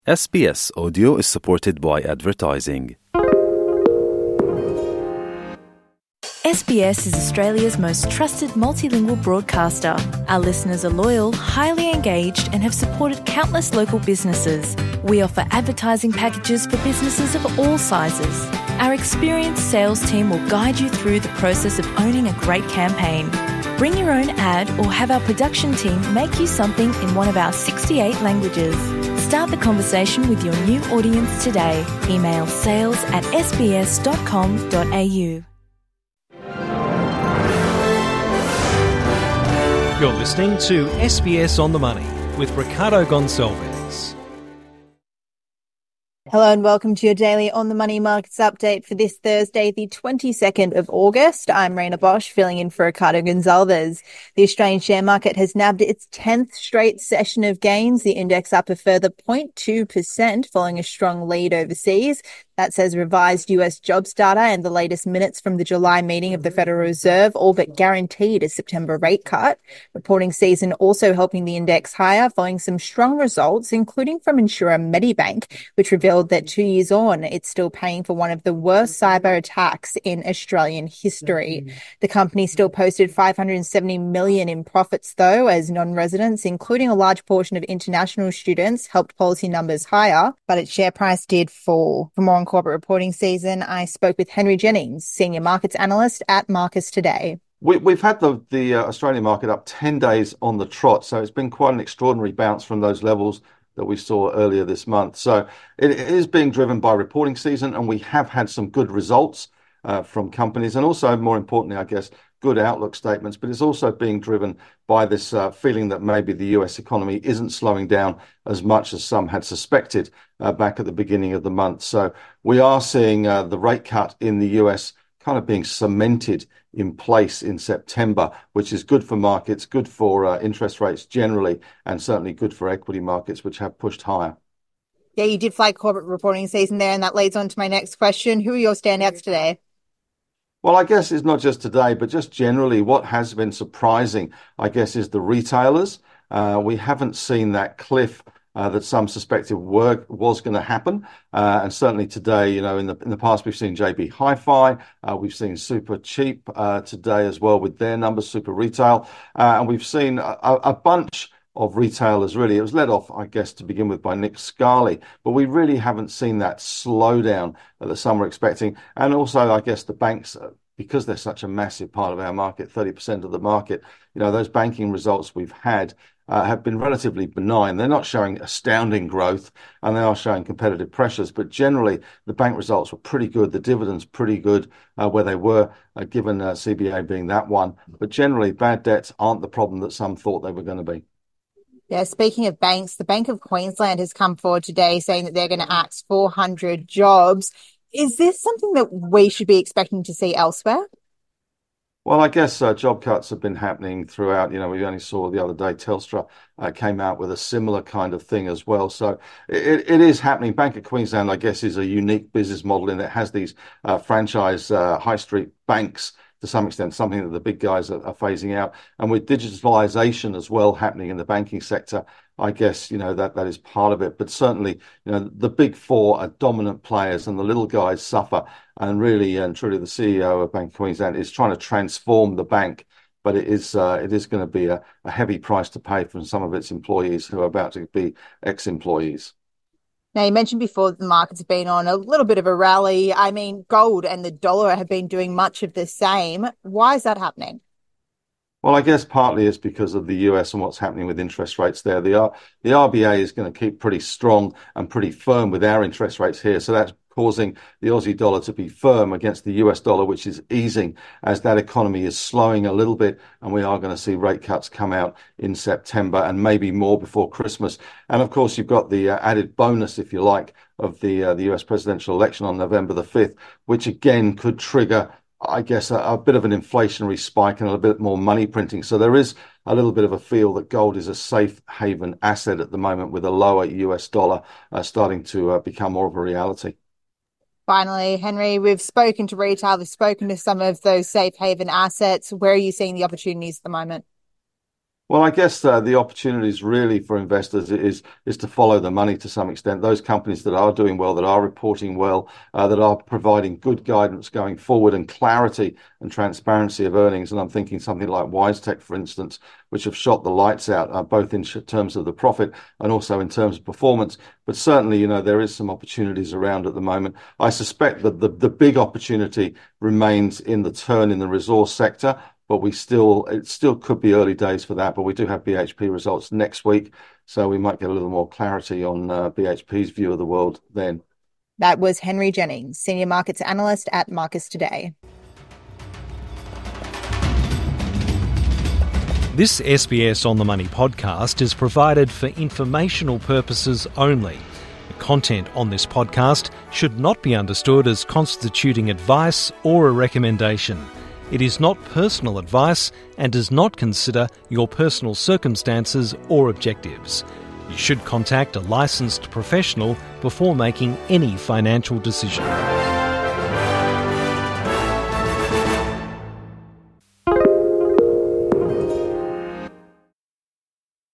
SBS Audio is supported by advertising. SBS is Australia's most trusted multilingual broadcaster. Our listeners are loyal, highly engaged, and have supported countless local businesses. We offer advertising packages for businesses of all sizes. Our experienced sales team will guide you through the process of owning a great campaign. Bring your own ad or have our production team make you something in one of our 68 languages. Start the conversation with your new audience today. Email sales@sbs.com.au. You're listening to SBS On The Money with Ricardo Gonçalves. Hello and welcome to your daily On The Money markets update for this Thursday, the 22nd of August. I'm Raina Bosch, filling in for Ricardo Gonçalves. The Australian share market has nabbed its 10th straight session of gains. The index up a further 0.2% following a strong lead overseas. That says revised US jobs data and the latest minutes from the July meeting of the Federal Reserve all but guaranteed a September rate cut. Reporting season also helping the index higher following some strong results, including from insurer Medibank, which revealed that 2 years on, it's still paying for one of the worst cyber attacks in Australian history. The company still posted $570 million in profits, though, as non-residents, including a large portion of international students, helped policy numbers higher, but its share price did fall. For more on corporate reporting season, I spoke with Henry Jennings, Senior Markets Analyst at Marcus Today. We've had the Australian market up 10 days on the trot, so it's been quite an extraordinary bounce from those levels that we saw earlier this month. So it is being driven by reporting season, and we have had some good results from companies, and also, more importantly, I guess, good outlook statements. But it's also being driven by this feeling that maybe the US economy isn't slowing down as much as some had suspected back at the beginning of the month. So we are seeing the rate cut in the US kind of being cemented in place in September, which is good for markets, good for interest rates generally, and certainly good for equity markets, which have pushed higher. Yeah, you did flag corporate reporting season there, and that leads on to my next question. Who are your standouts today? Well, I guess it's not just today, but just generally what has been surprising, I guess, is the retailers. We haven't seen that cliff that some suspected was going to happen. And certainly today, you know, in the past, we've seen JB Hi-Fi. We've seen Super Cheap today as well with their numbers, Super Retail. And we've seen a bunch of retailers, really. It was led off, I guess, to begin with by Nick Scali, but we really haven't seen that slowdown that some were expecting. And also, I guess, the banks, because they're such a massive part of our market, 30% of the market, you know, those banking results we've had have been relatively benign. They're not showing astounding growth, and they are showing competitive pressures, but generally the bank results were pretty good. The dividends pretty good where they were, given CBA being that one. But generally, bad debts aren't the problem that some thought they were going to be. Yeah, speaking of banks, the Bank of Queensland has come forward today saying that they're going to axe 400 jobs. Is this something that we should be expecting to see elsewhere? Well, I guess job cuts have been happening throughout. You know, we only saw the other day Telstra came out with a similar kind of thing as well. So it is happening. Bank of Queensland, I guess, is a unique business model in that it has these franchise high street banks to some extent, something that the big guys are phasing out. And with digitalization as well happening in the banking sector, I guess, you know, that is part of it. But certainly, you know, the big four are dominant players and the little guys suffer. And really and truly, the CEO of Bank of Queensland is trying to transform the bank. But it is going to be a heavy price to pay from some of its employees who are about to be ex-employees. Now, you mentioned before that the markets have been on a little bit of a rally. I mean, gold and the dollar have been doing much of the same. Why is that happening? Well, I guess partly it's because of the US and what's happening with interest rates there. The RBA is going to keep pretty strong and pretty firm with our interest rates here. So that's causing the Aussie dollar to be firm against the US dollar, which is easing as that economy is slowing a little bit. And we are going to see rate cuts come out in September and maybe more before Christmas. And of course, you've got the added bonus, if you like, of the US presidential election on November the 5th, which again could trigger, I guess, a bit of an inflationary spike and a bit more money printing. So there is a little bit of a feel that gold is a safe haven asset at the moment with a lower US dollar starting to become more of a reality. Finally, Henry, we've spoken to retail, we've spoken to some of those safe haven assets. Where are you seeing the opportunities at the moment? Well, I guess the opportunities really for investors is to follow the money to some extent. Those companies that are doing well, that are reporting well, that are providing good guidance going forward and clarity and transparency of earnings. And I'm thinking something like WiseTech, for instance, which have shot the lights out, both in terms of the profit and also in terms of performance. But certainly, there is some opportunities around at the moment. I suspect that the big opportunity remains in the turn in the resource sector. But it still could be early days for that. But we do have BHP results next week, so we might get a little more clarity on BHP's view of the world then. That was Henry Jennings, Senior Markets Analyst at Marcus Today. This SBS On The Money podcast is provided for informational purposes only. The content on this podcast should not be understood as constituting advice or a recommendation. It is not personal advice and does not consider your personal circumstances or objectives. You should contact a licensed professional before making any financial decision.